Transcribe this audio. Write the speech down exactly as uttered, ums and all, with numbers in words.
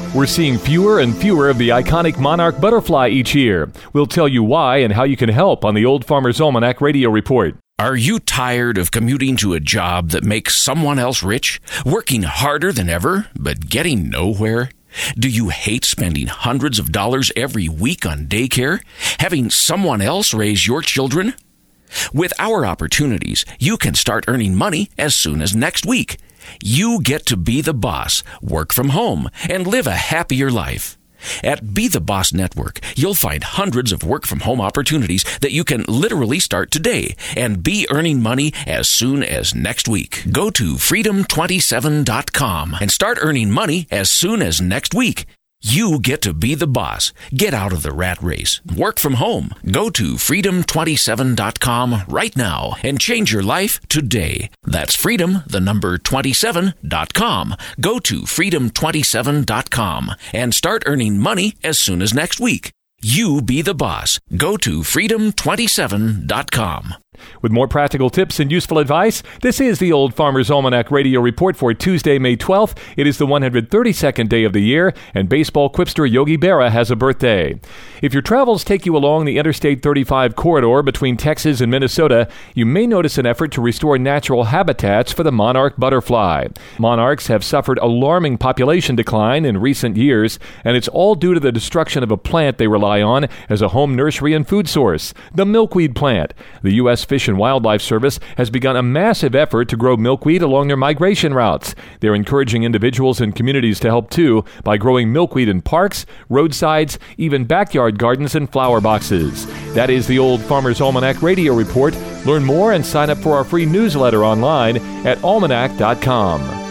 We're seeing fewer and fewer of the iconic monarch butterfly each year. We'll tell you why and how you can help on the Old Farmer's Almanac Radio Report. Are you tired of commuting to a job that makes someone else rich, working harder than ever, but getting nowhere? Do you hate spending hundreds of dollars every week on daycare, having someone else raise your children? With our opportunities, you can start earning money as soon as next week. You get to be the boss, work from home, and live a happier life. At Be the Boss Network, you'll find hundreds of work-from-home opportunities that you can literally start today and be earning money as soon as next week. Go to freedom twenty-seven dot com and start earning money as soon as next week. You get to be the boss. Get out of the rat race. Work from home. Go to freedom twenty-seven dot com right now and change your life today. That's freedom, the number twenty-seven dot com. Go to freedom twenty-seven dot com and start earning money as soon as next week. You be the boss. Go to freedom twenty-seven dot com. With more practical tips and useful advice, this is the Old Farmer's Almanac Radio Report for Tuesday, May twelfth. It is the one hundred thirty-second day of the year, and baseball quipster Yogi Berra has a birthday. If your travels take you along the Interstate thirty-five corridor between Texas and Minnesota, you may notice an effort to restore natural habitats for the monarch butterfly. Monarchs have suffered alarming population decline in recent years, and it's all due to the destruction of a plant they rely on as a home nursery and food source, the milkweed plant. The U S Fish and Wildlife Service has begun a massive effort to grow milkweed along their migration routes. They're encouraging individuals and communities to help too by growing milkweed in parks, roadsides, even backyard gardens and flower boxes. That is the Old Farmer's Almanac Radio Report. Learn more and sign up for our free newsletter online at almanac dot com.